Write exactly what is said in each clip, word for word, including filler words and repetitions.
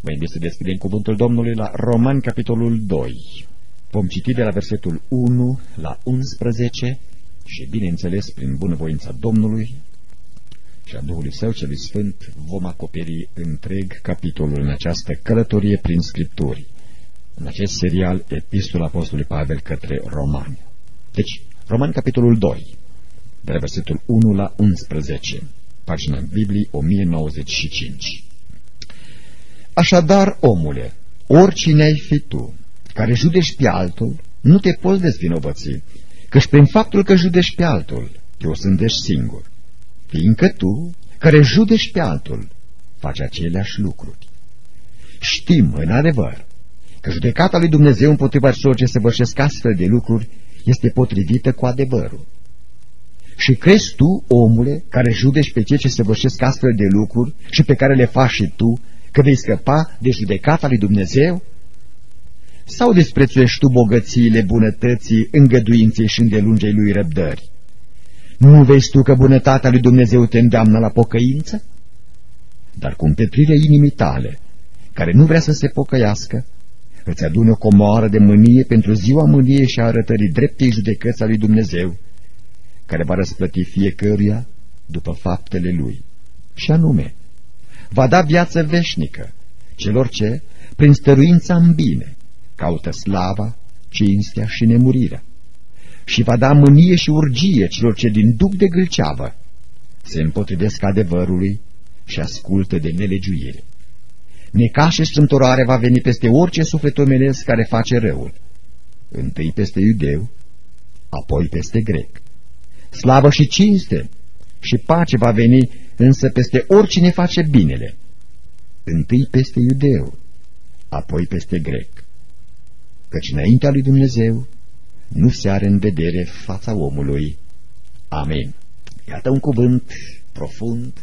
Vă invit să deschidem cuvântul Domnului la Romani, capitolul doi. Vom citi de la versetul unu la unsprezece și, bineînțeles, prin bunăvoința Domnului și a Duhului Său celui Sfânt, vom acoperi întreg capitolul în această călătorie prin Scripturi, în acest serial Epistola Apostolului Pavel către Romani. Deci, Romani, capitolul doi, de la versetul unu la unsprezece, pagina în Biblie o mie nouăzeci și cinci. Așadar, omule, oricine ai fi tu, care judești pe altul, nu te poți dezvinovăți, căci prin faptul că judești pe altul, te o sândești singur, fiindcă tu, care judești pe altul, faci aceleași lucruri. Știm, în adevăr, că judecata lui Dumnezeu împotriva celor ce săvârșesc astfel de lucruri este potrivită cu adevărul. Și crezi tu, omule, care judești pe cei ce săvârșesc astfel de lucruri și pe care le faci și tu, că vei scăpa de judecata lui Dumnezeu? Sau desprețuiești tu bogățiile bunătății, îngăduinței și îndelungei lui răbdări? Nu vezi tu că bunătatea lui Dumnezeu te îndeamnă la pocăință? Dar cu împetrirea inimii tale, care nu vrea să se pocăiască, îți adună o comoară de mânie pentru ziua mâniei și a arătării dreptei judecăți a lui Dumnezeu, care va răsplăti fiecăruia după faptele lui. Și anume, va da viață veșnică celor ce, prin stăruința în bine, caută slava, cinstea și nemurirea, și va da mânie și urgie celor ce din duc de gâlceavă se împotrivesc adevărului și ascultă de nelegiuire. Necaz și strâmtorare va veni peste orice suflet omenesc care face răul, întâi peste iudeu, apoi peste grec. Slavă și cinste și pace va veni însă peste oricine face binele, întâi peste iudeu, apoi peste grec, căci înaintea lui Dumnezeu nu se are în vedere fața omului. Amin. Iată un cuvânt profund,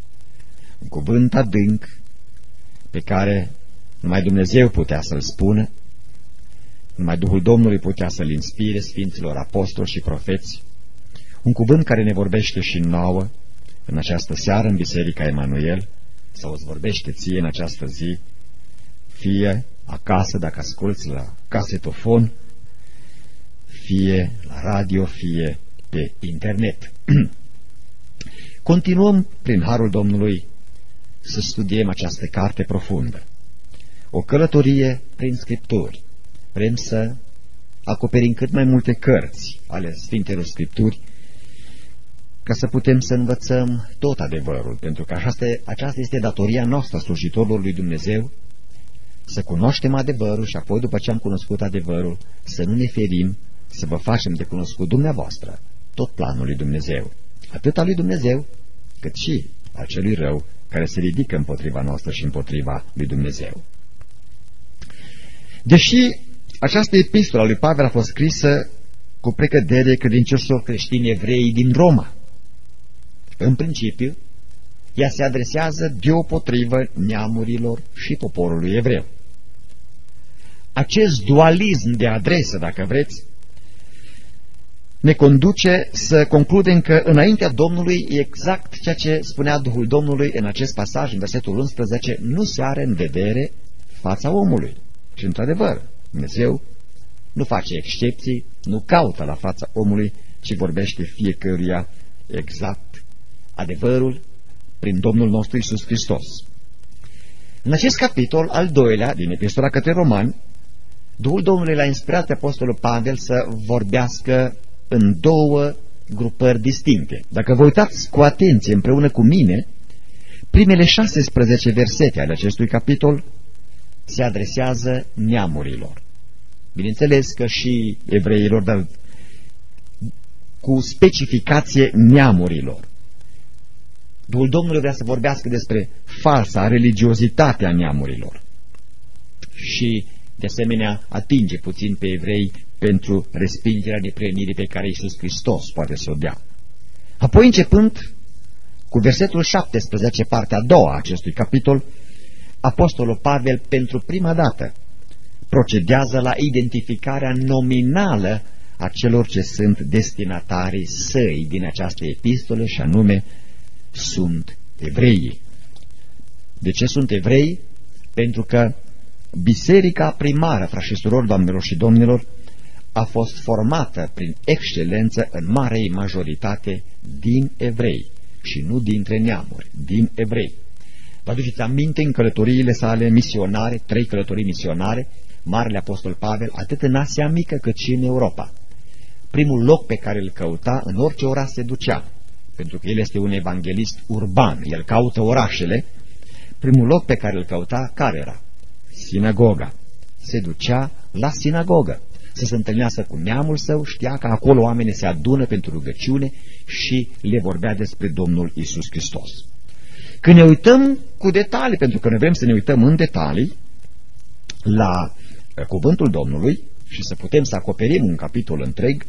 un cuvânt adânc, pe care numai Dumnezeu putea să-l spună, numai Duhul Domnului putea să-l inspire Sfinților Apostoli și Profeți, un cuvânt care ne vorbește și nouă în această seară în Biserica Emanuel, sau îți vorbește ție în această zi, fie acasă dacă asculți la casetofon, fie la radio, fie pe internet. Continuăm prin harul Domnului să studiem această carte profundă, o călătorie prin Scripturi. Vrem să acoperim cât mai multe cărți ale Sfintelor Scripturi, ca să putem să învățăm tot adevărul, pentru că aceasta, aceasta este datoria noastră, slujitorilor lui Dumnezeu, să cunoaștem adevărul și apoi, după ce am cunoscut adevărul, să nu ne ferim, să vă facem de cunoscut dumneavoastră tot planul lui Dumnezeu, atât al lui Dumnezeu, cât și al celui rău care se ridică împotriva noastră și împotriva lui Dumnezeu. Deși această epistolă a lui Pavel a fost scrisă cu precădere credincioșilor creștini evrei din Roma, în principiu, ea se adresează deopotrivă neamurilor și poporului evreu. Acest dualism de adresă, dacă vreți, ne conduce să concludem că înaintea Domnului e exact ceea ce spunea Duhul Domnului în acest pasaj, în versetul unsprezece, nu se are în vedere fața omului. Și într-adevăr, Dumnezeu nu face excepții, nu caută la fața omului, ci vorbește fiecăruia exact adevărul prin Domnul nostru Iisus Hristos. În acest capitol, al doilea din Epistola către Romani, Duhul Domnului l-a inspirat pe Apostolul Pavel să vorbească în două grupări distincte. Dacă vă uitați cu atenție împreună cu mine, primele șaisprezece versete ale acestui capitol se adresează neamurilor. Bineînțeles că și evreilor, dar cu specificație neamurilor. Duhul Domnului vrea să vorbească despre falsa religiozitate a neamurilor și, de asemenea, atinge puțin pe evrei pentru respingerea neprihănirii pe care Iisus Hristos poate să o dea. Apoi, începând cu versetul șaptesprezece, partea a doua a acestui capitol, Apostolul Pavel, pentru prima dată, procedează la identificarea nominală a celor ce sunt destinatarii săi din această epistolă, și anume sunt evreii. De ce sunt evrei? pentru că biserica primară, frați și surori, doamnelor și domnilor, a fost formată prin excelență în marei majoritate din evrei și nu dintre neamuri, din evrei. Vă aduceți aminte în călătoriile sale misionare, trei călătorii misionare, Marele Apostol Pavel, atât în Asia Mică cât și în Europa. Primul loc pe care îl căuta, în orice oraș se ducea, pentru că el este un evanghelist urban, el caută orașele. Primul loc pe care îl căuta, care era? Sinagoga. Se ducea la sinagogă să se întâlnească cu neamul său, știa că acolo oamenii se adună pentru rugăciune și le vorbea despre Domnul Iisus Hristos. Când ne uităm cu detalii, pentru că noi vrem să ne uităm în detalii la cuvântul Domnului și să putem să acoperim un capitol întreg,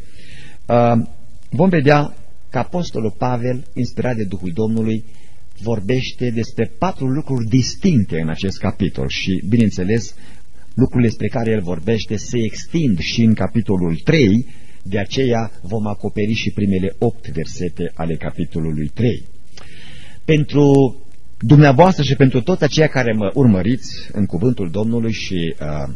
vom vedea că Apostolul Pavel, inspirat de Duhul Domnului, vorbește despre patru lucruri distincte în acest capitol și, bineînțeles, lucrurile despre care el vorbește se extind și în capitolul trei, de aceea vom acoperi și primele opt versete ale capitolului trei. Pentru dumneavoastră și pentru toți aceia care mă urmăriți în cuvântul Domnului și uh,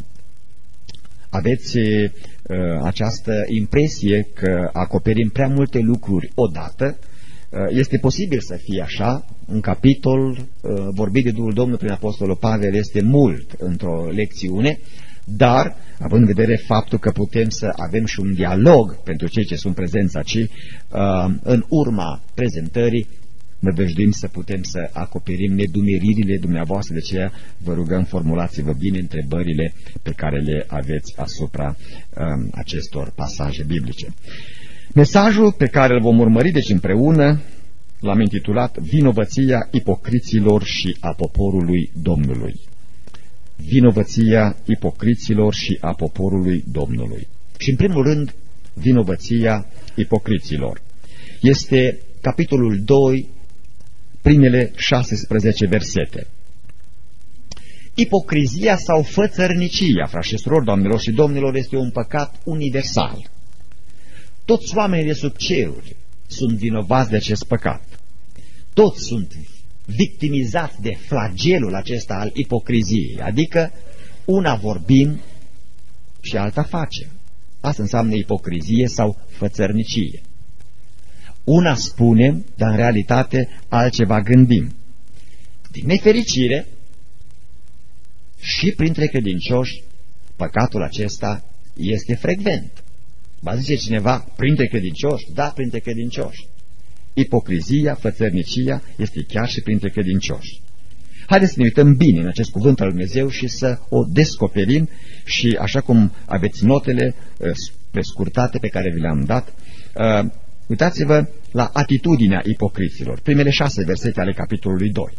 aveți uh, această impresie că acoperim prea multe lucruri odată, uh, este posibil să fie așa. Un capitol uh, vorbit de Duhul Domnului prin Apostolul Pavel este mult într-o lecțiune, dar, având în vedere faptul că putem să avem și un dialog pentru cei ce sunt prezenți aici, uh, în urma prezentării, ne văjduim să putem să acoperim nedumeririle dumneavoastră, de aceea vă rugăm, formulați-vă bine întrebările pe care le aveți asupra um, acestor pasaje biblice. Mesajul pe care îl vom urmări deci împreună l-am intitulat Vinovăția ipocriților și a poporului Domnului. Vinovăția ipocriților și a poporului Domnului. Și în primul rând, vinovăția ipocriților. Este capitolul doi, primele șaisprezece versete. Ipocrizia sau fățărnicia, frați și surori, doamnelor și domnilor, este un păcat universal. Toți oamenii de sub ceruri sunt vinovați de acest păcat. Toți sunt victimizați de flagelul acesta al ipocriziei, adică una vorbim și alta facem. Asta înseamnă ipocrizie sau fățărnicie. Una spunem, dar în realitate altceva gândim. Din nefericire, și printre credincioși, păcatul acesta este frecvent. Va zice cineva, printre credincioși? Da, printre credincioși. Ipocrizia, fățărnicia este chiar și printre credincioși. Haideți să ne uităm bine în acest cuvânt al Lui Dumnezeu și să o descoperim și, așa cum aveți notele prescurtate pe care vi le-am dat, uh, uitați-vă la atitudinea ipocriților, primele șase versete ale capitolului doi.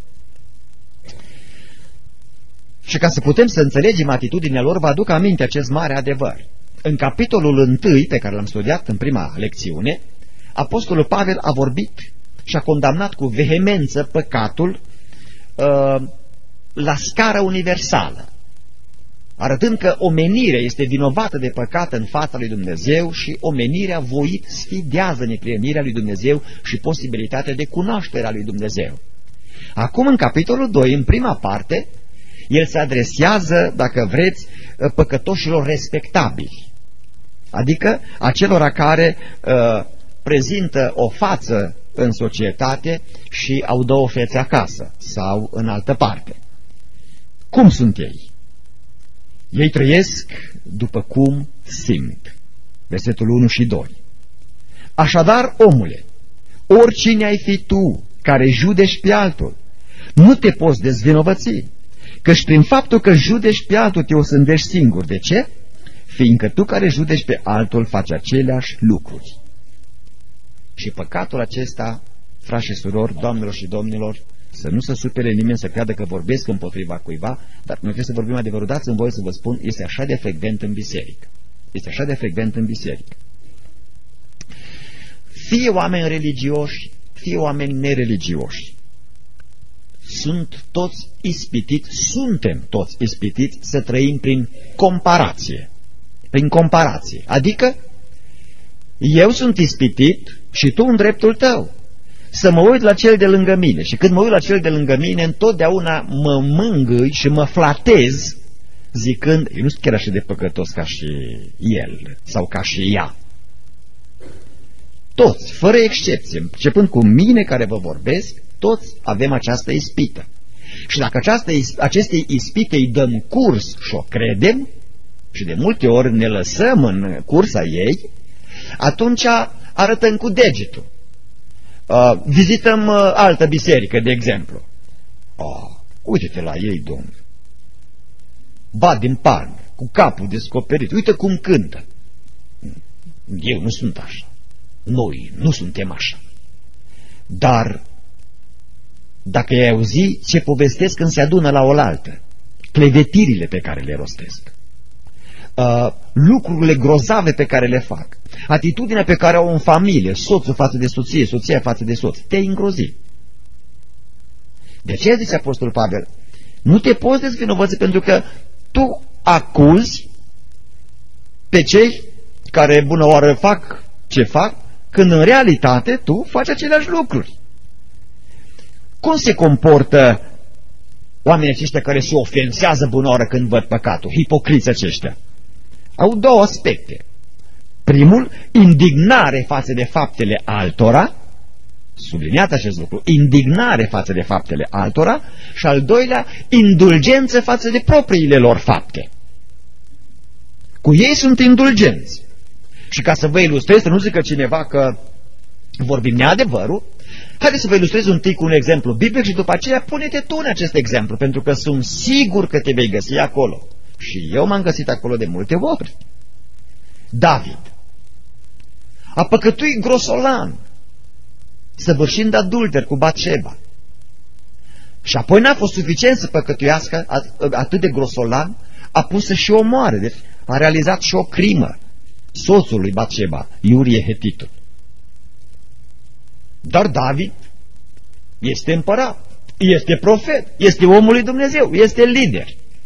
Și ca să putem să înțelegem atitudinea lor, vă aduc aminte acest mare adevăr. În capitolul unu, pe care l-am studiat în prima lecțiune, Apostolul Pavel a vorbit și a condamnat cu vehemență păcatul uh, la scară universală, arătând că omenirea este vinovată de păcat în fața lui Dumnezeu și omenirea voit sfidează neprihănirea lui Dumnezeu și posibilitatea de cunoaștere a lui Dumnezeu. Acum, în capitolul doi, în prima parte, el se adresează, dacă vreți, păcătoșilor respectabili, adică acelora care uh, prezintă o față în societate și au două fețe acasă sau în altă parte. Cum sunt ei? Ei trăiesc după cum simt. Versetul unu și doi. Așadar, omule, oricine ai fi tu care judeci pe altul, nu te poți dezvinovăți, căci prin faptul că judeci pe altul te osândești singur. De ce? Fiindcă tu care judeci pe altul faci aceleași lucruri. Și păcatul acesta, frați și surori, doamnelor și domnilor, să nu se supere nimeni să creadă că vorbesc împotriva cuiva, dar noi trebuie să vorbim adevărul, dați-mi voie să vă spun, este așa de frecvent în biserică. Este așa de frecvent în biserică. Fie oameni religioși, fie oameni nereligioși, sunt toți ispitiți, suntem toți ispitiți să trăim prin comparație. Prin comparație. Adică, eu sunt ispitit și tu în dreptul tău. să mă uit la cel de lângă mine. Și când mă uit la cel de lângă mine, întotdeauna mă mângâi și mă flatez, zicând, eu nu sunt chiar așa de păcătos ca și el sau ca și ea. Toți, fără excepție, începând cu mine care vă vorbesc, toți avem această ispită. Și dacă această, acestei ispite îi dăm curs și o credem, și de multe ori ne lăsăm în cursa ei, atunci arătăm cu degetul. Uh, vizităm uh, altă biserică, de exemplu. Oh, uite-te la ei, domnule. Bat din palme, cu capul descoperit. Uite cum cântă. Eu nu sunt așa. Noi nu suntem așa. Dar dacă ai auzi ce povestesc când se adună la oaltă, clevetirile pe care le rostesc, uh, lucrurile grozave pe care le fac, atitudinea pe care o au în familie, soțul față de soție, soția față de soț, te-ai îngrozit. De aceea zice Apostolul Pavel, nu te poți dezvinovăți pentru că tu acuzi pe cei care bună oară fac ce fac, când în realitate tu faci aceleași lucruri. Cum se comportă oamenii aceștia care se ofensează bună oară când văd păcatul? Hipocriți aceștia. Au două aspecte. Primul, indignare față de faptele altora, subliniat acest lucru, indignare față de faptele altora, și al doilea, indulgență față de propriile lor fapte. Cu ei sunt indulgenți. Și ca să vă ilustrez, să nu zică cineva că vorbim neadevărul, haideți să vă ilustrez un pic cu un exemplu biblic și după aceea pune-te tu în acest exemplu, pentru că sunt sigur că te vei găsi acolo. Și eu m-am găsit acolo de multe ori. David a păcătuit grosolan, săvârșind adulter cu Batșeba. Și apoi n-a fost suficient să păcătuiască atât de grosolan, a pus să și omoare, deci a realizat și o crimă. Soțul lui Batșeba, Iurie Hetitul. Dar David este împărat, este profet, este omul lui Dumnezeu, este lider.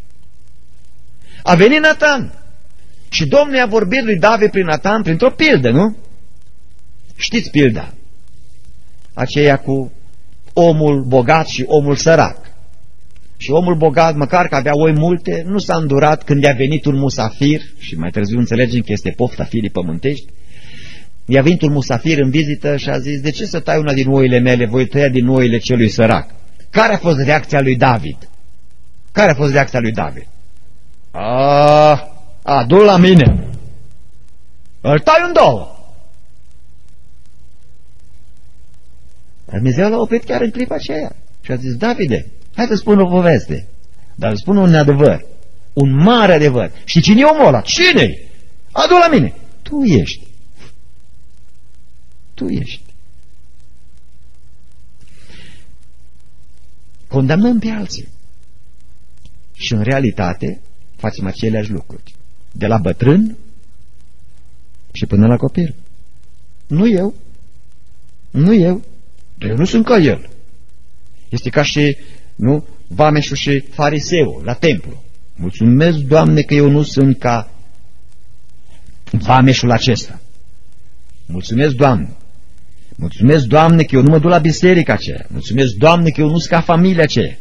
A venit Natan și Domnul i-a vorbit lui David prin Natan printr-o pildă, nu? Știți pilda? Aceea cu omul bogat și omul sărac. Și omul bogat, măcar că avea oi multe, nu s-a îndurat când i-a venit un musafir, și mai târziu înțelegem că este pofta firii pământești, i-a venit un musafir în vizită și a zis, de ce să tai una din oile mele, voi tăia din oile celui sărac? Care a fost reacția lui David? Care a fost reacția lui David? A, adu-l la mine, îl tai în două. Dumnezeu l-a oprit chiar în clipa aceea și a zis, Davide, hai să spun o poveste, dar îți spun un adevăr, un mare adevăr. Și cine e omul ăla? Cine-i? Adu-l la mine. Tu ești. Tu ești. Condamnăm pe alții. Și în realitate facem aceleași lucruri. De la bătrân și până la copil. Nu eu. Nu eu. Dar eu nu sunt ca el. Este ca și, nu, vameșul și fariseul la templu. Mulțumesc, Doamne, că eu nu sunt ca vameșul acesta. Mulțumesc, Doamne. Mulțumesc, Doamne, că eu nu mă duc la biserica aceea. Mulțumesc, Doamne, că eu nu sunt ca familia aceea.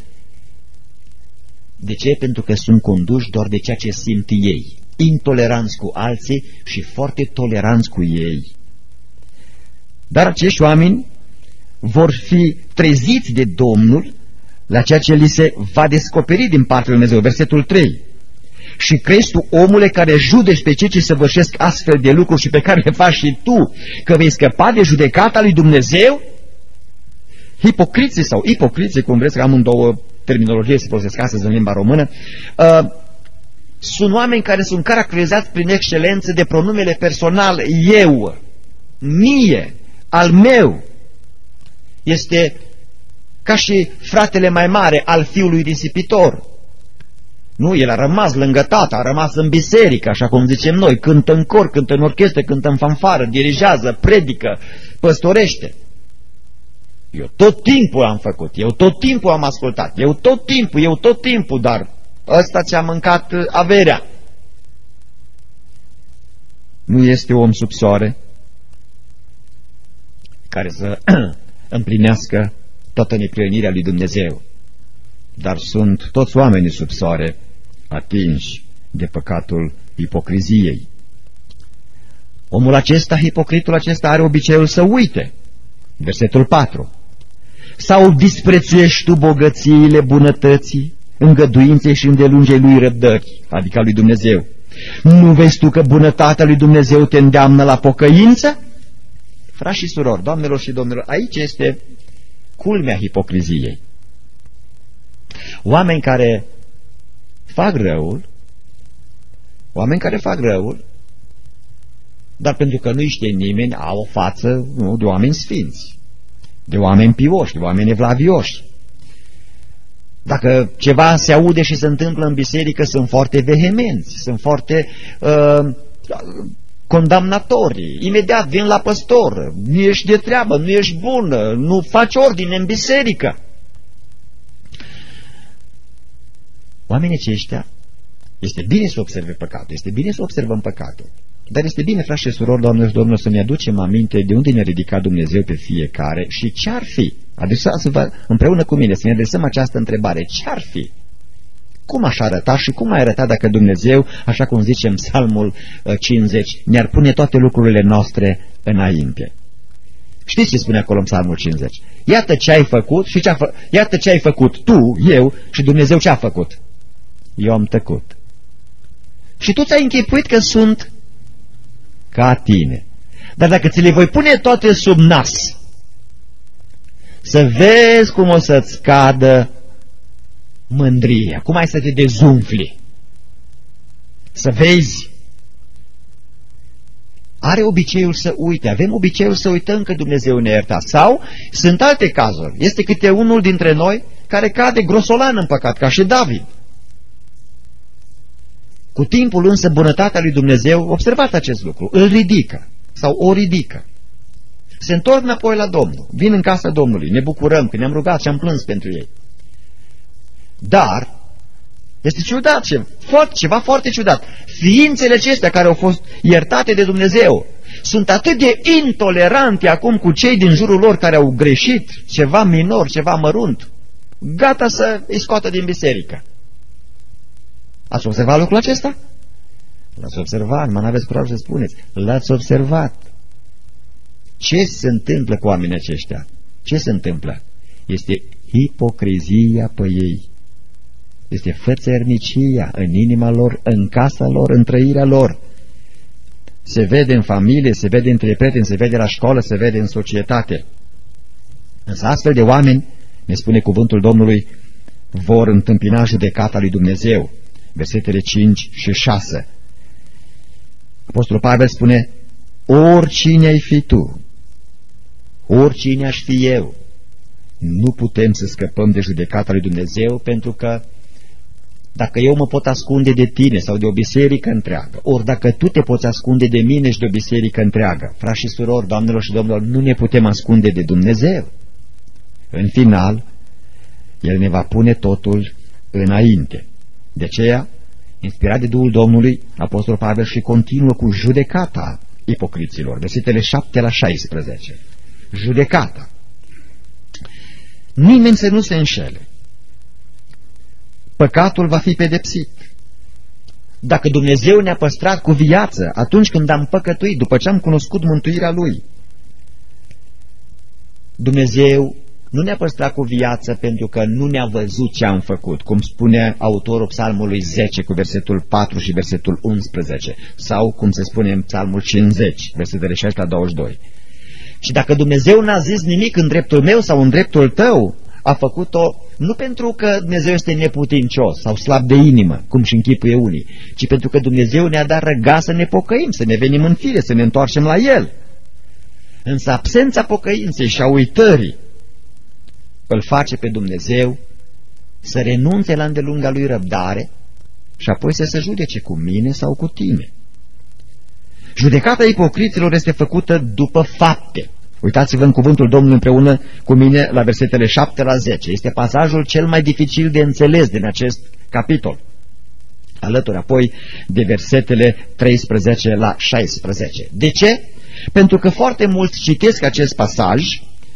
De ce? Pentru că sunt conduși doar de ceea ce simt ei. Intoleranți cu alții și foarte toleranți cu ei. Dar acești oameni vor fi treziți de Domnul la ceea ce li se va descoperi din partea lui Dumnezeu. Versetul trei. Și crezi tu, omule, care judeci pe cei ce săvârșesc astfel de lucruri și pe care le faci și tu, că vei scăpa de judecata lui Dumnezeu? Hipocriții sau ipocriții, cum vreți, că am în două terminologie se folosesc astăzi în limba română, uh, sunt oameni care sunt caracterizați prin excelență de pronumele personal eu, mie, al meu. Este ca și fratele mai mare al fiului risipitor. Nu, el a rămas lângă tata, a rămas în biserică, așa cum zicem noi, cântă în cor, cântă în orchestră, cântă în fanfară, dirigează, predică, păstorește. Eu tot timpul am făcut, eu tot timpul am ascultat, eu tot timpul, eu tot timpul, dar ăsta ți-a mâncat averea. Nu este om sub soare care să împlinească toată neprihănirea lui Dumnezeu. Dar sunt toți oamenii sub soare atinși de păcatul ipocriziei. Omul acesta, hipocritul acesta, are obiceiul să uite. Versetul patru. Sau disprețuiești tu bogățiile bunătății, îngăduinței și îndelungei lui răbdări, adică lui Dumnezeu? Nu vezi tu că bunătatea lui Dumnezeu te îndeamnă la pocăință? Frați și surori, doamnelor și domnilor, aici este culmea hipocriziei. Oameni care fac răul, oameni care fac răul, dar pentru că nu știe nimeni, au o față nu, de oameni sfinți, de oameni pioși, de oameni evlavioși. Dacă ceva se aude și se întâmplă în biserică, sunt foarte vehemenți, sunt foarte uh, condamnatori. Imediat vin la păstor, nu ești de treabă, nu ești bună, nu faci ordine în biserică. Oamenii aceștia, este bine să observe păcatul, este bine să observăm păcatul. Dar este bine, frați și surori, doamnelor și domnilor, să ne aducem aminte de unde ne-a ridicat Dumnezeu pe fiecare și ce-ar fi. Adresați-vă împreună cu mine să ne adresăm această întrebare. Ce-ar fi? Cum aș arăta și cum ai arăta dacă Dumnezeu, așa cum zice în Psalmul cincizeci, ne-ar pune toate lucrurile noastre înainte? Știți ce spune acolo în Psalmul cincizeci? Iată ce ai făcut și ce a fă... Iată ce ai făcut tu, eu, și Dumnezeu ce a făcut? Eu am tăcut. Și tu ți-ai închipuit că sunt ca tine. Dar dacă ți le voi pune toate sub nas, să vezi cum o să-ți cadă mândria, cum ai să te dezumfli. Să vezi. Are obiceiul să uite, avem obiceiul să uităm că Dumnezeu ne ierta. Sau sunt alte cazuri. Este câte unul dintre noi care cade grosolan în păcat, ca și David. Cu timpul însă bunătatea lui Dumnezeu, observați acest lucru, îl ridică sau o ridică. Se întorc înapoi la Domnul, vin în casa Domnului, ne bucurăm că ne-am rugat și am plâns pentru ei. Dar este ciudat, ceva foarte ciudat. Ființele acestea care au fost iertate de Dumnezeu sunt atât de intolerante acum cu cei din jurul lor care au greșit ceva minor, ceva mărunt, gata să îi scoată din biserică. Ați observat lucrul acesta? L-ați observat, mă n-aveți curaj să spuneți. L-ați observat. Ce se întâmplă cu oamenii aceștia? Ce se întâmplă? Este hipocrizia pe ei. Este fățărnicia în inima lor, în casa lor, în trăirea lor. Se vede în familie, se vede între prieteni, se vede la școală, se vede în societate. Însă astfel de oameni, ne spune cuvântul Domnului, vor întâmpina judecata lui Dumnezeu. Versetele cinci și șase. Apostolul Pavel spune, oricine ai fi tu, oricine aș fi eu, nu putem să scăpăm de judecata lui Dumnezeu, pentru că dacă eu mă pot ascunde de tine sau de o biserică întreagă, ori dacă tu te poți ascunde de mine și de o biserică întreagă, frați și surori, doamnelor și domnilor, nu ne putem ascunde de Dumnezeu. În final, El ne va pune totul înainte. De aceea, inspirat de Duhul Domnului, Apostolul Pavel și continuă cu judecata ipocriților, versetele șapte la șaisprezece. Judecata. Nimeni să nu se înșele. Păcatul va fi pedepsit. Dacă Dumnezeu ne-a păstrat cu viață atunci când am păcătuit, după ce am cunoscut mântuirea Lui, Dumnezeu nu ne-a păstrat cu viață pentru că nu ne-a văzut ce am făcut, cum spune autorul Psalmului zece cu versetul patru și versetul unsprezece, sau cum se spune în Psalmul cincizeci, versetele șaisprezece la douăzeci și doi. Și dacă Dumnezeu n-a zis nimic în dreptul meu sau în dreptul tău, a făcut-o nu pentru că Dumnezeu este neputincios sau slab de inimă, cum și închipuie unii, ci pentru că Dumnezeu ne-a dat răgaz să ne pocăim, să ne venim în fire, să ne întoarcem la El. Însă absența pocăinței și a uitării îl face pe Dumnezeu să renunțe la îndelunga Lui răbdare și apoi să se judece cu mine sau cu tine. Judecata ipocriților este făcută după fapte. Uitați-vă în cuvântul Domnului împreună cu mine la versetele șapte la zece. Este pasajul cel mai dificil de înțeles din acest capitol. Alături apoi de versetele treisprezece la șaisprezece. De ce? Pentru că foarte mulți citesc acest pasaj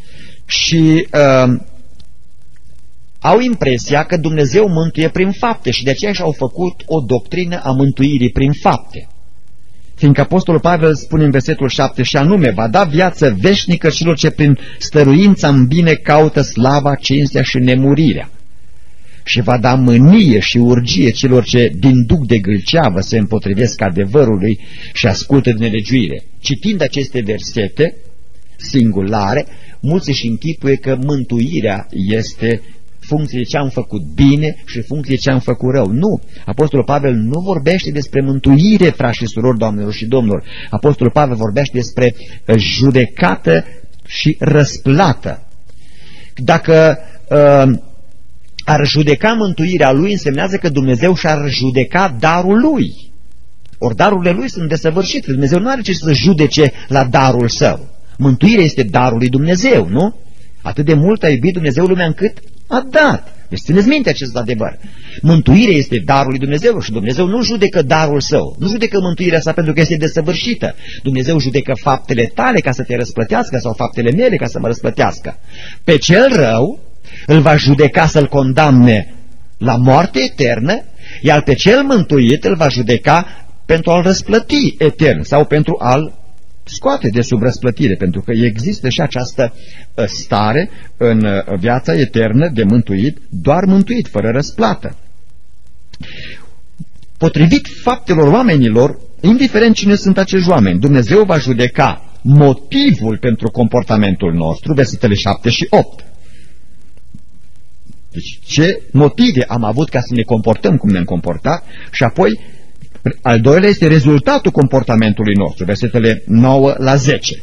și uh, au impresia că Dumnezeu mântuie prin fapte și de aceea și-au făcut o doctrină a mântuirii prin fapte. Fiindcă Apostolul Pavel spune în versetul șapte, și anume, va da viață veșnică celor ce prin stăruința în bine caută slava, cinstea și nemurirea. Și va da mânie și urgie celor ce din duc de gâlceavă se împotrivesc adevărului și ascultă de nelegiuire. Citind aceste versete singulare, mulți își închipuie că mântuirea este funcție de ce am făcut bine și funcție de ce am făcut rău. Nu! Apostolul Pavel nu vorbește despre mântuire, frați și surori, doamnelor și domnilor. Apostolul Pavel vorbește despre judecată și răsplată. Dacă uh, ar judeca mântuirea lui, însemnează că Dumnezeu și-ar judeca darul lui. Ori darurile lui sunt desăvârșite. Dumnezeu nu are ce să judece la darul său. Mântuirea este darul lui Dumnezeu, nu? Atât de mult a iubit Dumnezeu lumea încât a dat. Deci țineți minte acest adevăr. Mântuirea este darul lui Dumnezeu și Dumnezeu nu judecă darul său. Nu judecă mântuirea sa pentru că este desăvârșită. Dumnezeu judecă faptele tale ca să te răsplătească sau faptele mele ca să mă răsplătească. Pe cel rău îl va judeca să-l condamne la moarte eternă, iar pe cel mântuit îl va judeca pentru a-l răsplăti etern sau pentru a-l scoate de sub răsplătire, pentru că există și această stare în viața eternă de mântuit, doar mântuit, fără răsplată. Potrivit faptelor oamenilor, indiferent cine sunt acești oameni, Dumnezeu va judeca motivul pentru comportamentul nostru, versetele șapte și opt. Deci ce motive am avut ca să ne comportăm cum ne-am comportat și apoi al doilea este rezultatul comportamentului nostru, versetele nouă la zece.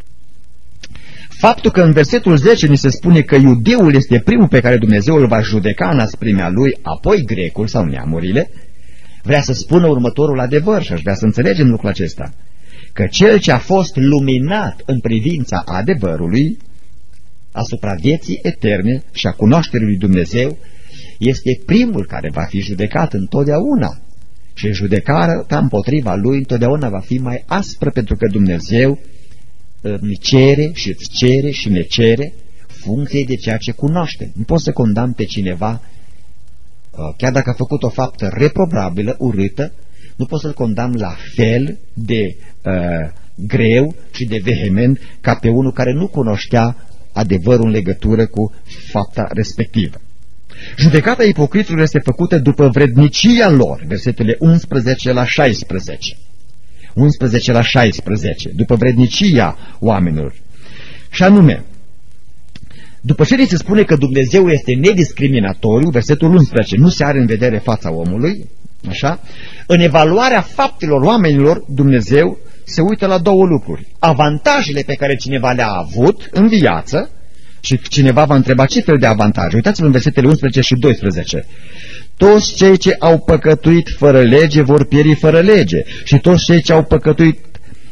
Faptul că în versetul zece ni se spune că iudeul este primul pe care Dumnezeu îl va judeca în asprimea lui, apoi grecul sau neamurile, vrea să spună următorul adevăr și aș vrea să înțelegem lucrul acesta, că cel ce a fost luminat în privința adevărului asupra vieții eterne și a cunoașterii lui Dumnezeu este primul care va fi judecat întotdeauna. Și judecarea împotriva lui întotdeauna va fi mai aspră, pentru că Dumnezeu ne cere și îți cere și ne cere funcție de ceea ce cunoaște. Nu poți să condamni pe cineva, chiar dacă a făcut o faptă reprobabilă, urâtă, nu poți să-l condamni la fel de uh, greu și de vehement ca pe unul care nu cunoștea adevărul în legătură cu fapta respectivă. Judecata ipocriților este făcută după vrednicia lor, versetele unsprezece la șaisprezece. unsprezece la șaisprezece, după vrednicia oamenilor. Și anume, după ce se spune că Dumnezeu este nediscriminatoriu, versetul unsprezece, nu se are în vedere fața omului, așa, în evaluarea faptelor oamenilor, Dumnezeu se uită la două lucruri. Avantajele pe care cineva le-a avut în viață. Și cineva va întreba ce fel de avantaje. Uitați-vă în versetele unsprezece și doisprezece. Toți cei ce au păcătuit fără lege vor pieri fără lege și toți cei ce au păcătuit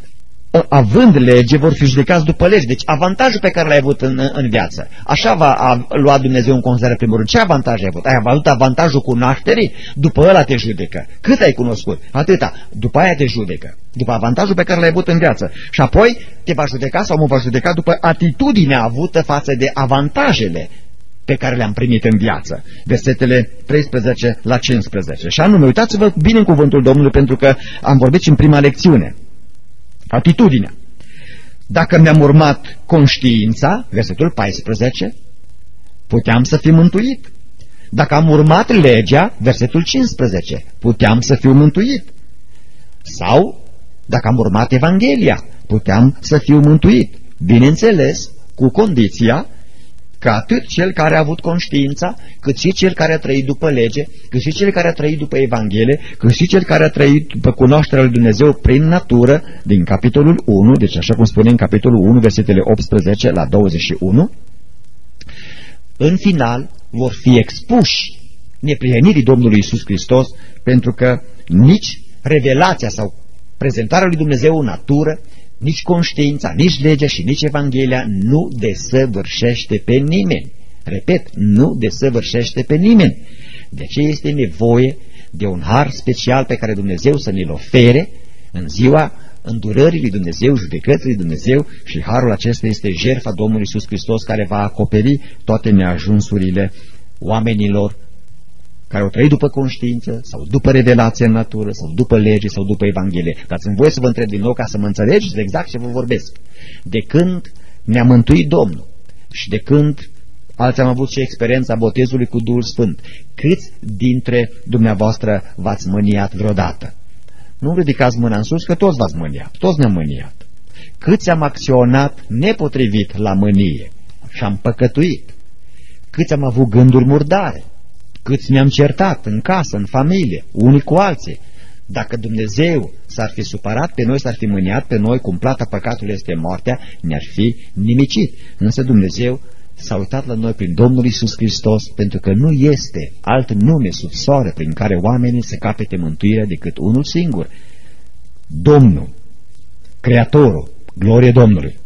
având lege vor fi judecați după lege. Deci avantajul pe care l-ai avut în, în viață, așa va lua Dumnezeu în considerare primul rând. Ce avantaj ai avut? Ai avut avantajul cunoașterii? După ăla te judecă. Cât ai cunoscut? Atâta. După aia te judecă. După avantajul pe care l-ai avut în viață. Și apoi te va judeca sau mă va judeca după atitudinea avută față de avantajele pe care le-am primit în viață. Versetele treisprezece la cincisprezece. Și anume, uitați-vă bine în cuvântul Domnului, pentru că am vorbit și în prima lecțiune. Atitudinea. Dacă mi-am urmat conștiința, versetul paisprezece, puteam să fiu mântuit. Dacă am urmat legea, versetul cincisprezece, puteam să fiu mântuit. Sau, dacă am urmat Evanghelia, puteam să fiu mântuit. Bineînțeles, cu condiția că atât cel care a avut conștiința, cât și cel care a trăit după lege, cât și cel care a trăit după Evanghelie, cât și cel care a trăit după cunoașterea lui Dumnezeu prin natură, din capitolul unu, deci așa cum spune în capitolul unu, versetele optsprezece la douăzeci și unu, în final vor fi expuși neprihănirii Domnului Iisus Hristos, pentru că nici revelația sau prezentarea lui Dumnezeu în natură, nici conștiința, nici legea și nici Evanghelia nu desăvârșește pe nimeni. Repet, nu desăvârșește pe nimeni. De ce este nevoie de un har special pe care Dumnezeu să ne-l ofere În ziua îndurării lui Dumnezeu, judecății lui Dumnezeu, și harul acesta este jertfa Domnului Iisus Hristos, care va acoperi toate neajunsurile oamenilor care au trăit după conștiință, sau după revelație în natură, sau după lege, sau după Evanghelie. Dați-mi voie să vă întreb din nou ca să mă înțelegeți exact ce vă vorbesc. De când ne-a mântuit Domnul și de când alții am avut și experiența botezului cu Duhul Sfânt, câți dintre dumneavoastră v-ați mâniat vreodată? Nu ridicați mâna în sus, că toți v-ați mâniat, toți ne-am mâniat. Câți am acționat nepotrivit la mânie și am păcătuit? Câți am avut gânduri murdare? Câți ne-am certat în casă, în familie, unii cu alții? Dacă Dumnezeu s-ar fi supărat pe noi, s-ar fi mâniat pe noi, cum plata păcatului este moartea, ne-ar fi nimicit. Însă Dumnezeu s-a uitat la noi prin Domnul Iisus Hristos, pentru că nu este alt nume sub soare prin care oamenii să capete mântuirea decât unul singur: Domnul, Creatorul, glorie Domnului.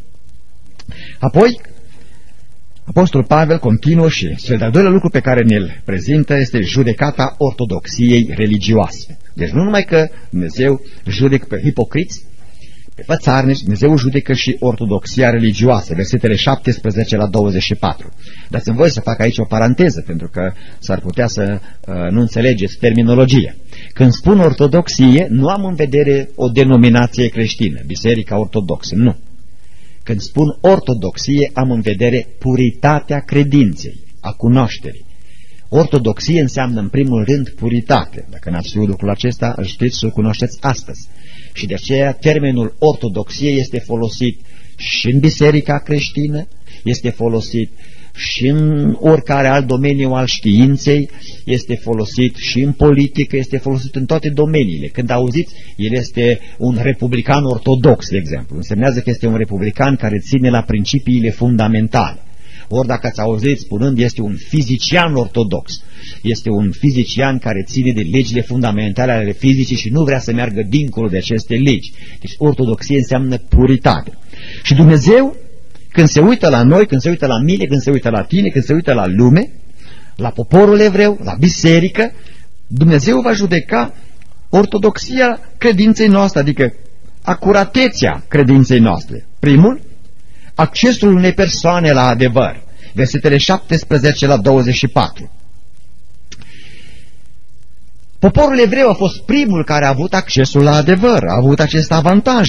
Apoi, Apostolul Pavel continuă și cel de-al doilea lucru pe care ne-l prezintă este judecata ortodoxiei religioase. Deci nu numai că Dumnezeu judecă pe hipocriți, pe fățarnici, Dumnezeu judecă și ortodoxia religioasă, versetele șaptesprezece la douăzeci și patru. Dați-mi voie să fac aici o paranteză, pentru că s-ar putea să uh, nu înțelegeți terminologia. Când spun ortodoxie, nu am în vedere o denominație creștină, Biserica Ortodoxă, nu. Când spun ortodoxie, am în vedere puritatea credinței, a cunoașterii. Ortodoxie înseamnă în primul rând puritate. Dacă n-ați știut lucrul acesta, îl știți și îl cunoașteți astăzi. Și de aceea termenul ortodoxie este folosit și în biserica creștină, este folosit și în oricare alt domeniu al științei, este folosit și în politică, este folosit în toate domeniile. Când auziți, el este un republican ortodox, de exemplu, însemnează că este un republican care ține la principiile fundamentale. Ori dacă ați auzit spunând, este un fizician ortodox, este un fizician care ține de legile fundamentale ale fizicii și nu vrea să meargă dincolo de aceste legi. Deci ortodoxie înseamnă puritate. Și Dumnezeu, când se uită la noi, când se uită la mine, când se uită la tine, când se uită la lume, la poporul evreu, la biserică, Dumnezeu va judeca ortodoxia credinței noastre, adică acuratețea credinței noastre. Primul, accesul unei persoane la adevăr, versetele șaptesprezece la douăzeci și patru. Poporul evreu a fost primul care a avut accesul la adevăr, a avut acest avantaj.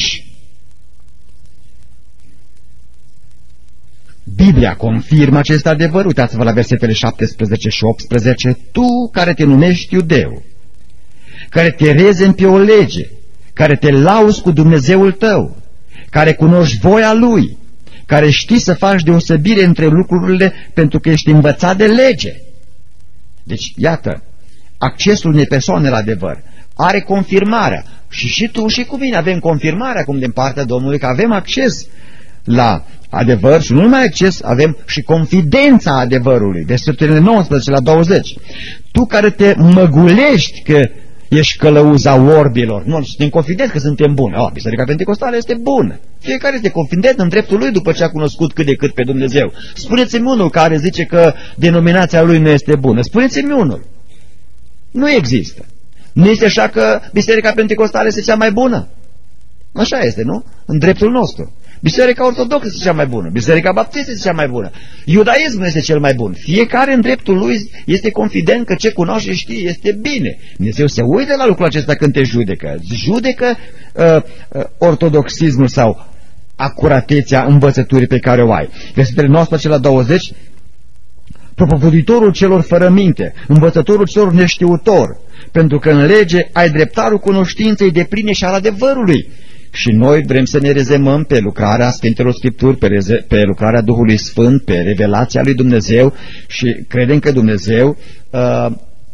Biblia confirmă acest adevăr. Uitați-vă la versetele șaptesprezece și optsprezece. Tu care te numești iudeu, care te rezemi pe o lege, care te lauzi cu Dumnezeul tău, care cunoști voia Lui, care știi să faci deosebire între lucrurile pentru că ești învățat de lege. Deci, iată, accesul unei persoane la adevăr are confirmarea. Și și tu și cu mine avem confirmarea acum din partea Domnului că avem acces la adevăr și nu numai acces, avem și confidența adevărului. Versetele nouăsprezece la douăzeci. Tu care te măgulești că ești călăuza orbilor. Nu, suntem confidenți că suntem buni. Oh, Biserica Pentecostală este bună. Fiecare este confident în dreptul lui după ce a cunoscut cât de cât pe Dumnezeu. Spuneți-mi unul care zice că denominația lui nu este bună. Spuneți-mi unul. Nu există. Nu este așa că Biserica Pentecostală este cea mai bună? Așa este, nu? În dreptul nostru. Biserica Ortodoxă este cea mai bună, Biserica Baptistă este cea mai bună, Iudaismul este cel mai bun. Fiecare în dreptul lui este confident că ce cunoaște și știe este bine. Dumnezeu se uită la lucrul acesta când te judecă. Judecă uh, uh, ortodoxismul sau acuratețea învățăturii pe care o ai. Versetele nouăsprezece la douăzeci. Propovăduitorul celor fără minte, învățătorul celor neștiutor, pentru că în lege ai dreptarul cunoștinței depline și al adevărului. Și noi vrem să ne rezemăm pe lucrarea Sfintelor Scripturi, pe, reze, pe lucrarea Duhului Sfânt, pe revelația lui Dumnezeu și credem că Dumnezeu uh,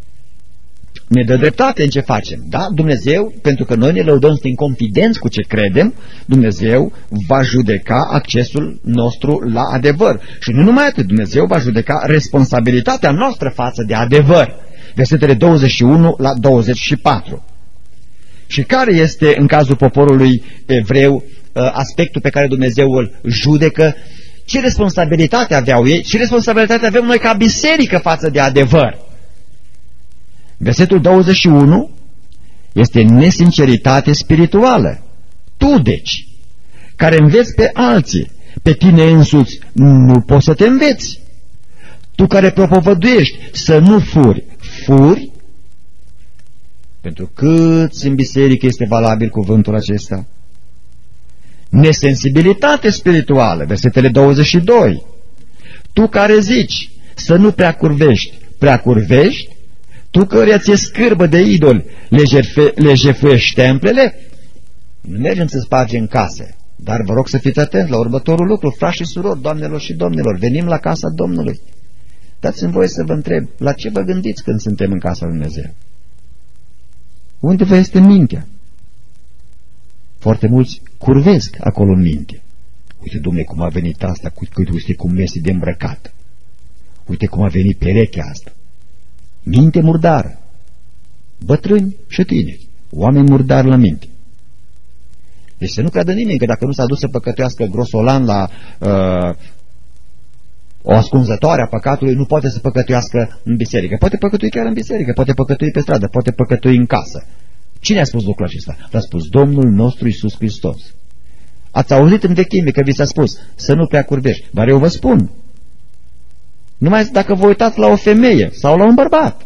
ne dă dreptate în ce facem. Da, Dumnezeu, pentru că noi ne lăudăm, suntem confidenți cu ce credem, Dumnezeu va judeca accesul nostru la adevăr. Și nu numai atât, Dumnezeu va judeca responsabilitatea noastră față de adevăr. Versetele douăzeci și unu la douăzeci și patru. Și care este, în cazul poporului evreu, aspectul pe care Dumnezeu îl judecă? Ce responsabilitate aveau ei? Ce responsabilitate avem noi ca biserică față de adevăr? Versetul douăzeci și unu este nesinceritate spirituală. Tu, deci, care înveți pe alții, pe tine însuți nu poți să te înveți. Tu care propovăduiești să nu furi, furi? Pentru câți în biserică este valabil cuvântul acesta? Nesensibilitate spirituală, versetele douăzeci și doi. Tu care zici să nu prea curvești, prea curvești? Tu care ți-e scârbă de idoli, le, jerfe, le jefuiești templele? Nu mergem să spargem case, dar vă rog să fiți atenți la următorul lucru, frați și surori, doamnelor și domnilor, venim la casa Domnului. Dați-mi voie să vă întreb, la ce vă gândiți când suntem în casa lui Dumnezeu? Unde vă este mintea? Foarte mulți curvesc acolo în minte. Uite, dom'le, cum a venit asta, uite cum este de îmbrăcat. Uite cum a venit perechea asta. Minte murdară. Bătrâni și tineri. Oameni murdari la minte. Deci să nu creadă nimeni că dacă nu s-a dus să păcătuiască grosolan la uh, o ascunzătoare a păcatului, nu poate să păcătuiască în biserică. Poate păcătui chiar în biserică, poate păcătui pe stradă, poate păcătui în casă. Cine a spus lucrul acesta? L-a spus Domnul nostru Iisus Hristos. Ați auzit în vechime că vi s-a spus să nu prea curvești, dar eu vă spun, numai dacă vă uitați la o femeie sau la un bărbat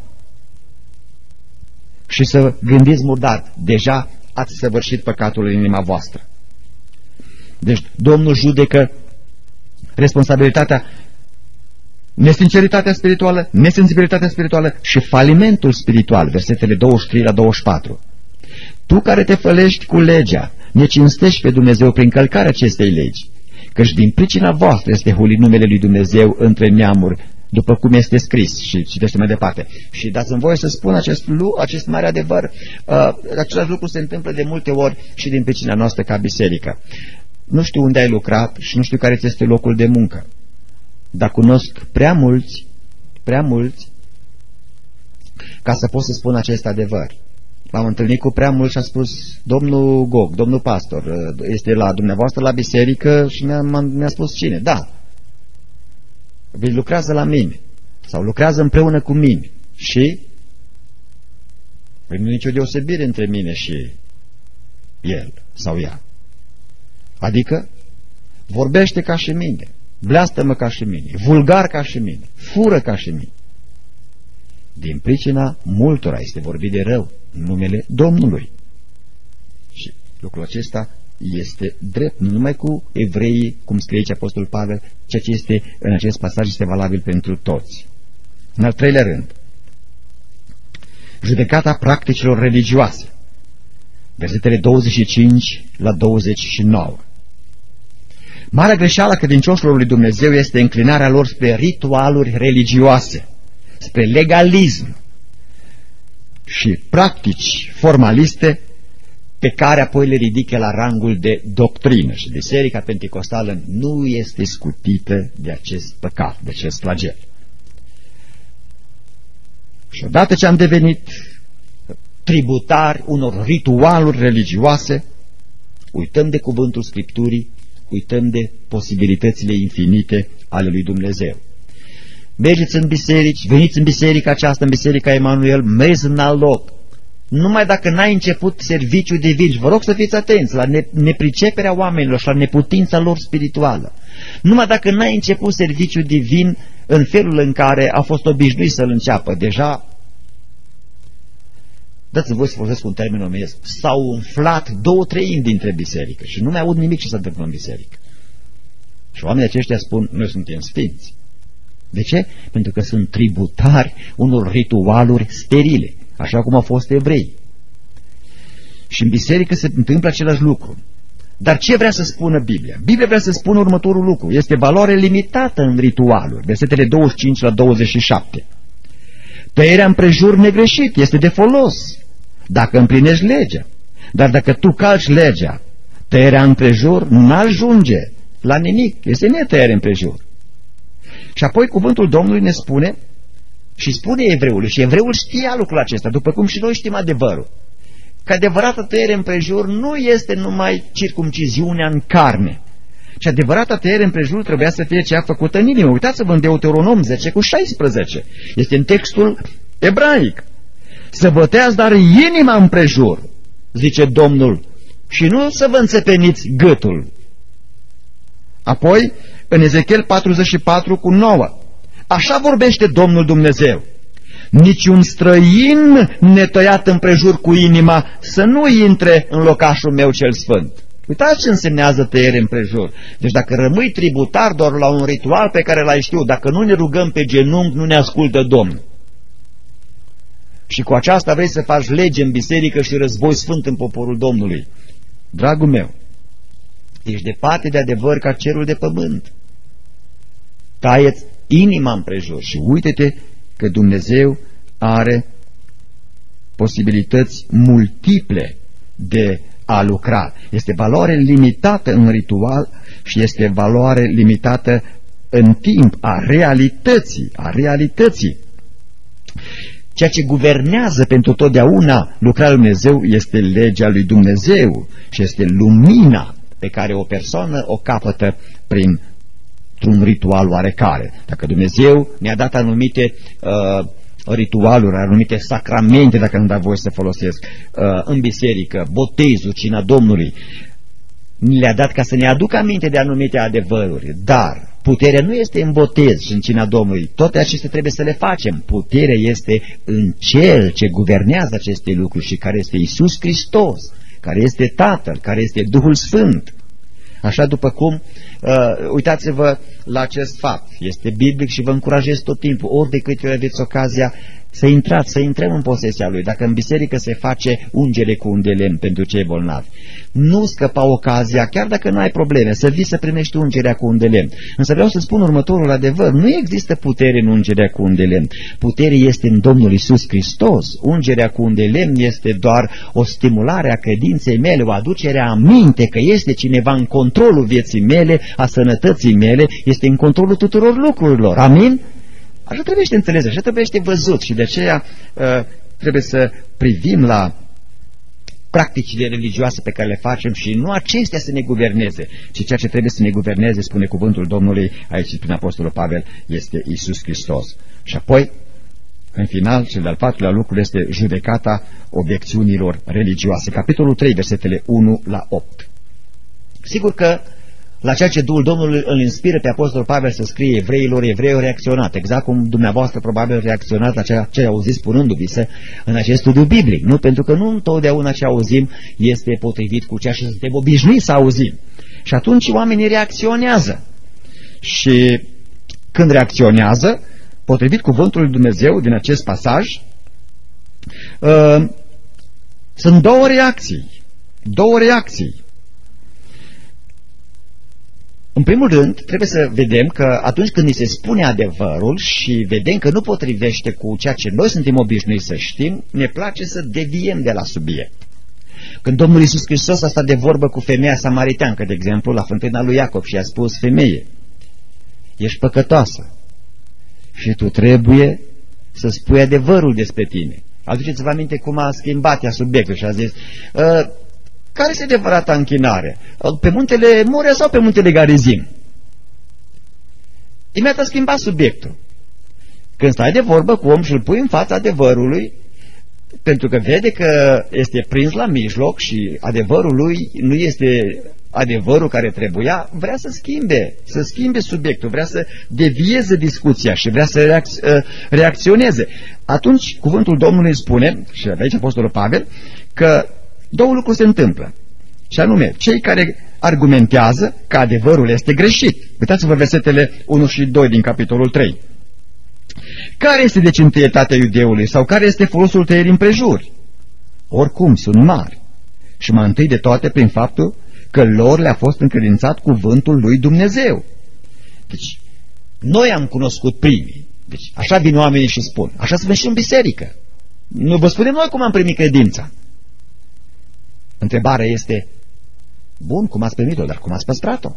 și să gândiți murdar, deja ați săvârșit păcatul în inima voastră. Deci Domnul judecă responsabilitatea, nesinceritatea spirituală, nesensibilitatea spirituală și falimentul spiritual, versetele douăzeci și trei la douăzeci și patru. Tu care te fălești cu legea, ne cinstești pe Dumnezeu prin călcarea acestei legi, căci din pricina voastră este hulit numele lui Dumnezeu între neamuri, după cum este scris. Și citește mai departe. Și dați-mi voie să spun acest, acest mare adevăr. Uh, același lucru se întâmplă de multe ori și din pricina noastră ca biserică. Nu știu unde ai lucrat și nu știu care ți este locul de muncă, dar cunosc prea mulți, prea mulți, ca să pot să spun acest adevăr. M-am întâlnit cu prea mulți și a spus, domnul Gog, domnul pastor, este la dumneavoastră la biserică? Și mi-a, mi-a spus cine? Da. Vei lucrează la mine sau lucrează împreună cu mine. Și păi nu e nicio deosebire între mine și el sau ea. Adică vorbește ca și mine, bleastă-mă ca și mine, vulgar ca și mine, fură ca și mine. Din pricina multora este vorbit de rău în numele Domnului. Și lucrul acesta este drept, nu numai cu evreii, cum scrie aici Apostolul Pavel, ceea ce este în acest pasaj este valabil pentru toți. În al treilea rând, judecata practicilor religioase, versetele douăzeci și cinci la douăzeci și nouă. Marea greșeală credincioșilor lui Dumnezeu este înclinarea lor spre ritualuri religioase, spre legalism și practici formaliste pe care apoi le ridică la rangul de doctrină. Și Biserica Penticostală nu este scutită de acest păcat, de acest flagel. Și odată ce am devenit tributari unor ritualuri religioase, uităm de cuvântul Scripturii, uităm de posibilitățile infinite ale lui Dumnezeu. Mergeți în biserici, veniți în biserica aceasta, în biserica Emanuel, mergeți în alt loc. Numai dacă n-ai început serviciul divin, vă rog să fiți atenți la nepriceperea oamenilor și la neputința lor spirituală. Numai dacă n-ai început serviciul divin în felul în care a fost obișnuit să-l înceapă, deja, dați-mi voi să folosesc un termen omenesc, s-au umflat două treimi dintre biserică și nu mai aud nimic ce se întâmplă în biserică. Și oamenii aceștia spun, noi suntem sfinți. De ce? Pentru că sunt tributari unor ritualuri sterile, așa cum au fost evrei. Și în biserică se întâmplă același lucru. Dar ce vrea să spună Biblia? Biblia vrea să spună următorul lucru. Este valoare limitată în ritualuri. Versetele douăzeci și cinci la douăzeci și șapte. Tăierea împrejur negreșit este de folos dacă împlinești legea. Dar dacă tu calci legea, tăierea împrejur n-ajunge la nimic. Este netăiere împrejur. Și apoi cuvântul Domnului ne spune și spune evreului, și evreul știa lucrul acesta, după cum și noi știm adevărul, că adevărata tăiere împrejur nu este numai circumciziunea în carne, ci adevărata tăiere împrejur trebuia să fie cea făcută în inimă. Uitați-vă în Deuteronom zece cu șaisprezece, este în textul ebraic. Să băteați dar inima împrejur, zice Domnul, și nu să vă înțepeniți gâtul. Apoi, în Ezechiel patruzeci și patru cu nouă, așa vorbește Domnul Dumnezeu: niciun străin netăiat împrejur cu inima să nu intre în locașul meu cel sfânt. Uitați ce însemnează tăiere împrejur. Deci dacă rămâi tributar doar la un ritual pe care l-ai știut, dacă nu ne rugăm pe genunchi, nu ne ascultă Domnul. Și cu aceasta vrei să faci lege în biserică și război sfânt în poporul Domnului. Dragul meu, ești departe de adevăr ca cerul de pământ. Taie-ți inima împrejur și uite-te că Dumnezeu are posibilități multiple de a lucra. Este valoare limitată în ritual și este valoare limitată în timp a realității, a realității. Ceea ce guvernează pentru totdeauna lucrarea lui Dumnezeu este legea lui Dumnezeu și este lumina pe care o persoană o capătă prin un ritual oarecare. Dacă Dumnezeu ne-a dat anumite uh, ritualuri, anumite sacramente, dacă nu da voie să folosesc, uh, în biserică, botezul, cina Domnului, le-a dat ca să ne aducă aminte de anumite adevăruri, dar puterea nu este în botez și în cina Domnului. Toate acestea trebuie să le facem. Puterea este în Cel ce guvernează aceste lucruri și care este Iisus Hristos, care este Tatăl, care este Duhul Sfânt. Așa după cum, uh, uitați-vă la acest fapt, este biblic și vă încurajez tot timpul, ori de câte ori aveți ocazia, să intrați, să intrăm în posesia Lui. Dacă în biserică se face ungere cu un de lemn pentru cei bolnavi, nu scăpa ocazia, chiar dacă nu ai probleme, să vii să primești ungerea cu un de lemn. Însă vreau să spun următorul adevăr: nu există putere în ungerea cu un de lemn. Putere este în Domnul Iisus Hristos. Ungerea cu un de lemn este doar o stimulare a credinței mele, o aducere a minte că este cineva în controlul vieții mele, a sănătății mele, este în controlul tuturor lucrurilor. Amin? Așa trebuie să înțelege, așa trebuie să văzut și de aceea uh, trebuie să privim la practicile religioase pe care le facem și nu acestea să ne guverneze, ci ceea ce trebuie să ne guverneze, spune cuvântul Domnului aici prin Apostolul Pavel, este Iisus Hristos. Și apoi, în final, cel de-al patrulea lucru este judecata obiecțiunilor religioase. Capitolul trei, versetele unu la opt. Sigur că la ceea ce Duhul Domnului îl inspiră pe Apostolul Pavel să scrie evreilor, evrei au reacționat, exact cum dumneavoastră probabil reacționați la ceea ce auziți spunându-vi să în acest studiu biblic, nu? Pentru că nu întotdeauna ce auzim este potrivit cu ceea ce suntem obișnuiți să auzim. Și atunci oamenii reacționează. Și când reacționează, potrivit cuvântului lui Dumnezeu din acest pasaj, uh, sunt două reacții. Două reacții. În primul rând, trebuie să vedem că atunci când ni se spune adevărul și vedem că nu potrivește cu ceea ce noi suntem obișnuiți să știm, ne place să deviem de la subiect. Când Domnul Iisus Hristos a stat de vorbă cu femeia samariteancă, de exemplu, la fântâna lui Iacov și a spus: femeie, ești păcătoasă și tu trebuie să spui adevărul despre tine. Aduceți-vă aminte cum a schimbat ea subiectul și a zis: uh, care este adevărata închinare? Pe muntele Moria sau pe muntele Garizim? Imediat a schimbat subiectul. Când stai de vorbă cu om și îl pui în fața adevărului, pentru că vede că este prins la mijloc și adevărul lui nu este adevărul care trebuia, vrea să schimbe, să schimbe subiectul, vrea să devieze discuția și vrea să reacț- reacționeze. Atunci cuvântul Domnului spune, și aici Apostolul Pavel, că două lucruri se întâmplă. Și anume, cei care argumentează că adevărul este greșit. Uitați-vă versetele unu și doi din capitolul trei. Care este deci întâietatea iudeului sau care este folosul tăierii împrejuri? Oricum sunt mari. Și mai întâi de toate prin faptul că lor le-a fost încredințat cuvântul lui Dumnezeu. Deci, noi am cunoscut primii. Deci, așa vin oamenii și spun. Așa să vă și în biserică. Nu vă spunem noi cum am primit credința. Întrebarea este: bun, cum ați primit-o, dar cum ați păstrat-o?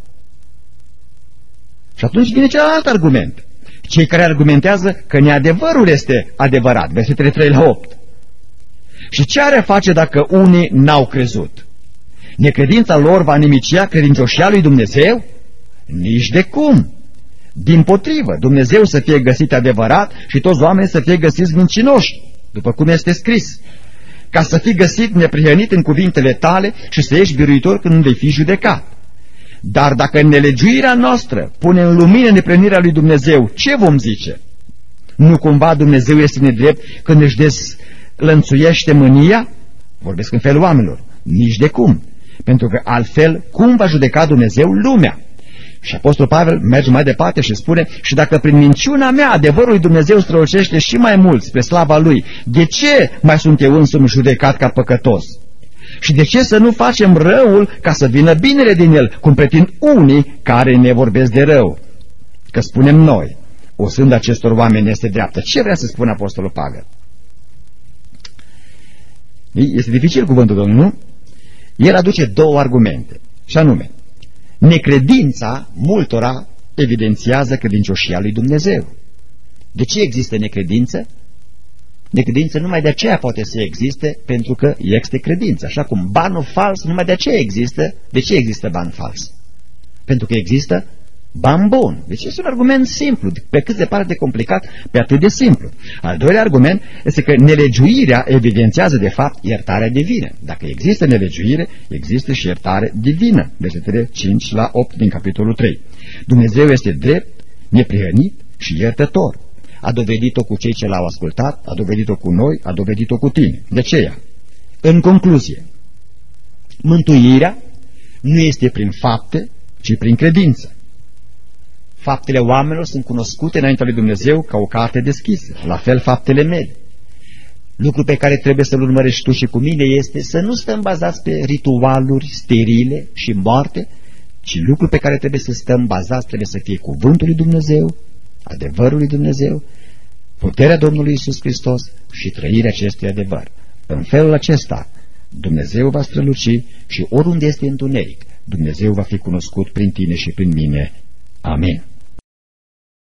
Și atunci vine celălalt argument. Cei care argumentează că neadevărul este adevărat. Versetele trei la opt. Și ce are face dacă unii n-au crezut? Necredința lor va nimicia credincioșia lui Dumnezeu? Nici de cum. Dimpotrivă, Dumnezeu să fie găsit adevărat și toți oamenii să fie găsiți mincinoși, după cum este scris: ca să fii găsit neprihănit în cuvintele tale și să ieși biruitor când vei fi judecat. Dar dacă nelegiuirea noastră pune în lumină neprihănirea lui Dumnezeu, ce vom zice? Nu cumva Dumnezeu este nedrept când își deslănțuiește mânia? Vorbesc în felul oamenilor. Nici de cum. Pentru că altfel, cum va judeca Dumnezeu lumea? Și Apostol Pavel merge mai departe și spune: și dacă prin minciuna mea adevărul lui Dumnezeu strălucește și mai mult spre slava Lui, de ce mai sunt eu însumi judecat ca păcătos? Și de ce să nu facem răul ca să vină binele din el, cum pretind unii care ne vorbesc de rău? Că spunem noi, o sânda acestor oameni este dreaptă. Ce vrea să spună Apostolul Pavel? Este dificil cuvântul Domnului, nu? El aduce două argumente, și anume, necredința multora evidențiază credincioșia lui Dumnezeu. De ce există necredință? Necredință numai de aceea poate să existe, pentru că este credință. Așa cum banul fals numai de aceea există. De ce există ban fals? Pentru că există ban bun. Deci este un argument simplu, pe cât se pare de complicat, pe atât de simplu. Al doilea argument este că nelegiuirea evidențiază de fapt iertarea divină. Dacă există nelegiuire, există și iertare divină. Versetele cinci la opt din capitolul trei. Dumnezeu este drept, neprihănit și iertător. A dovedit-o cu cei ce l-au ascultat, a dovedit-o cu noi, a dovedit-o cu tine. De aceea, în concluzie, mântuirea nu este prin fapte, ci prin credință. Faptele oamenilor sunt cunoscute înaintea lui Dumnezeu ca o carte deschisă, la fel faptele mele. Lucru pe care trebuie să-l urmărești tu și cu mine este să nu stăm bazați pe ritualuri sterile și moarte, ci lucru pe care trebuie să stăm bazați trebuie să fie cuvântul lui Dumnezeu, adevărul lui Dumnezeu, puterea Domnului Iisus Hristos și trăirea acestui adevăr. În felul acesta, Dumnezeu va străluci și oriunde este întuneric, Dumnezeu va fi cunoscut prin tine și prin mine. Amin.